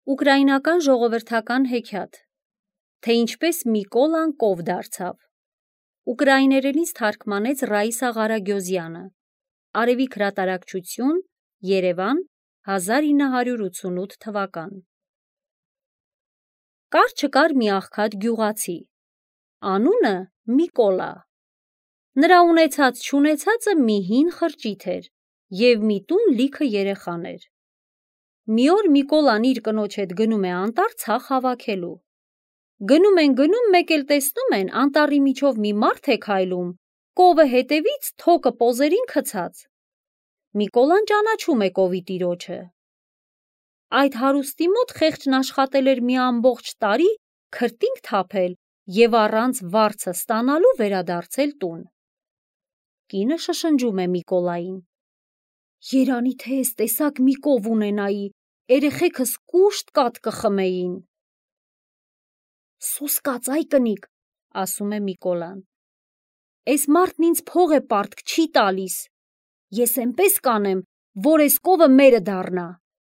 Ուկրաինական ժողովրդական հեքիաթ, թե ինչպես Միկոլան կով դարձավ։ Ուկրաիներենից թարգմանեց Ռաիսա Ղարագյոզյանը։ Արևիկ հրատարակչություն, Երևան, 1988 թվական։ Կար չկար մի աղքատ գյուղացի, անունը Միկոլա։ Նրա ունեցած չունեցածը մի հին խրճիթ էր և մի տուն լիքը երեխաներ։ Մի օր Միկոլան իր կնոջ հետ գնում է անտառ ցախ հավաքելու։ Գնում են, մեկ էլ տեսնում են անտառի միջով մի մարդ է քայլում, կովը հետևից, թոկը պոզերին գցած։ Միկոլան ճանաչում է կովի տիրոջը։ Այդ հարուստի մոտ խեղճն աշխատել էր մի ամբողջ տարի, քրտինք թափել և առանց վարձը ստանալու վերադարձել տուն։ Կինը շշնջում է Միկոլային. «Երանի թե ես տեսակ մի կով ունենայի, երեխեքս կուշտ կաթ կխմեին»։ «Սոսկաց, այ կնիկ», ասում է Միկոլան, «էս մարդն ինձ փող է պարտք չի տալիս, ես էնպես կանեմ, որ էս կովը մերը դառնա»։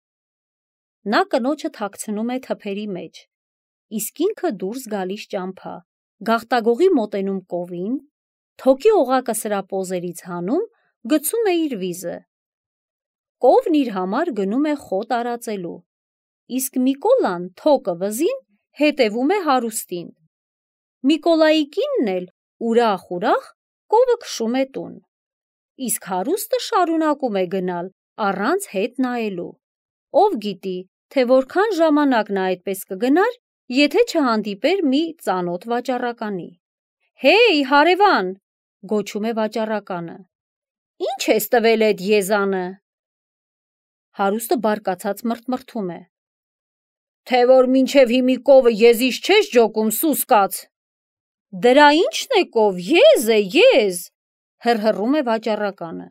Նա կնոջը թաքցնում է թփերի մեջ, իսկ ինքը դուրս գալիս ճամփա, գաղտագողի մոտենում կովին, թոկի օղակը սրա պոզերից հանում, գցում է իր վիզը։ Կովն իր համար գնում է խոտ արածելու, իսկ Միկոլան թոկը վզին հետևում է հարուստին։ Միկոլայի կինն էլ ուրախ կովը քշում է տուն, իսկ հարուստը շարունակում է գնալ առանց հետ նայելու։ Ով գիտի, թե որքան ժամանակ նա այդպես կգնար, եթե չհանդիպեր մի ծանոթ վաճառականի։ «Հեյ, հարևան», գոչում է վաճառականը, «ի՞նչ ես տվել էդ եզանը»։ Հարուստը բարկացած մրթմրթում է. «Թե որ մինչև հիմի կովը եզից չես ջոկում, սուսկաց»։ «Դրա ի՞նչն է կով, եզ է, եզ», հռհռում է վաճառականը։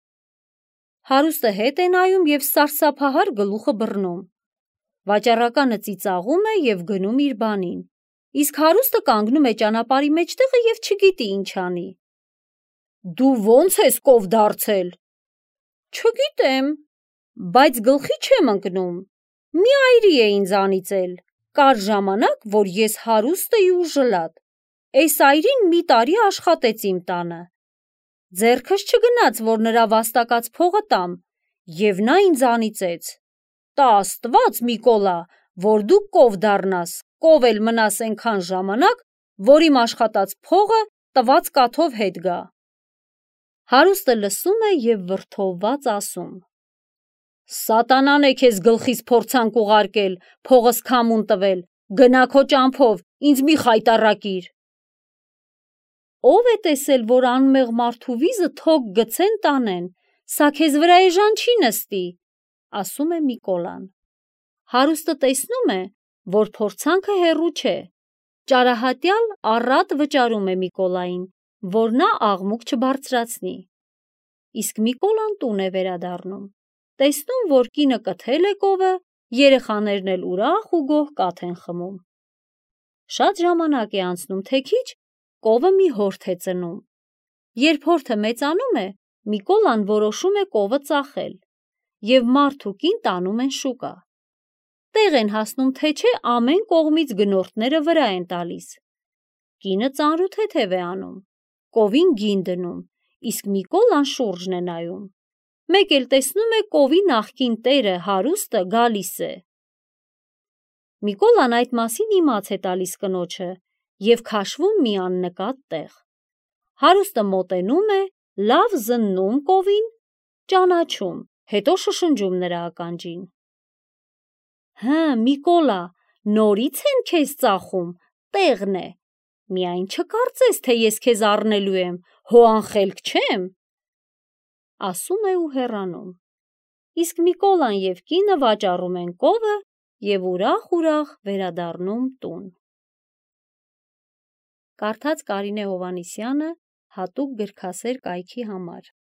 Հարուստը հետ է նայում և սարսափահար գլուխը բռնում։ Վաճառականը ծիծաղում է և գնում իր բանին, իսկ հարուստը կանգնում է ճանապարհի մեջտեղը և չգիտի ինչ անի։ «Դու ո՞նց ես կով դարձել»։ «Չգիտեմ, բայց գլխի չեմ ընկնում, մի այրի է ինձանից էլ, կար ժամանակ, որ ես հարուստ էի ու ժլատ, էս այրին մի տարի աշխատեց իմ տանը, ձեռքս չգնաց, որ նրա վաստակած փողը տամ, և նա ինձ անիծեց. տա Աստված, Միկոլա, որ դու կով դառնաս, կով էլ մնաս էնքան ժամանակ, որ իմ աշխատած փողը տված կաթով հետ գա»։ Հարուստը լսում է և վրդովված ասում. «Սատանան է քեզ գլխիս փորձանք ուղարկել, փողս քամուն տվել, գնա քո ճամփով, ինձ մի խայտառակիր»։ «Ով է տեսել, որ անմեղ մարդու վիզը թոկ գցեն տանեն, սա քեզ վրա էժան չի նստի», ասում է Միկոլան։ Հարուստը տեսնում է, որ փորձանքը հեռու չէ, ճարահատյալ առատ վճարում է Միկոլային, որ նա աղմուկ չբարձրացնի։ Իսկ Միկոլան տուն է վերադառնում, տեսնում, որ կինը կթել է կովը, երեխաներն էլ ուրախ ու գոհ կաթ են խմում։ Շատ ժամանակ է անցնում, թե քիչ, կովը մի հորթ է ծնում։ Երբ հորթը մեծանում է, Միկոլան որոշում է կովը ծախել, և մարդ ու կին տանում են շուկա։ Տեղ են հասնում, թե չէ ամեն կողմից գնորդները վրա են տալիս։ Կինը ծանրութեթև է անում, կովին գին դնում, իսկ Միկոլան շուրջն է նայում։ Մեկ էլ տեսնում է կովի նախկին տերը հարուստը գալիս է։ Միկոլան այդ մասին իմաց է տալիս կնոջը և քաշվում մի աննկատ տեղ։ Հարուստը մոտենում է, լավ զննում կովին, ճանաչում, հետո շշնջում նրա ականջին. «Հը, Միկոլա, նորից են քեզ ծախում, տեղն է, միայն չկարծես, թե ես քեզ առնելու եմ, հո անխելք չեմ»։ Ասում է ու հեռանում, իսկ Միկոլան և կինը վաճառում են կովը և ուրախ վերադառնում տուն։ Կարդաց Կարինե Հովհաննիսյանը հատուկ գրքասեր կայքի համար։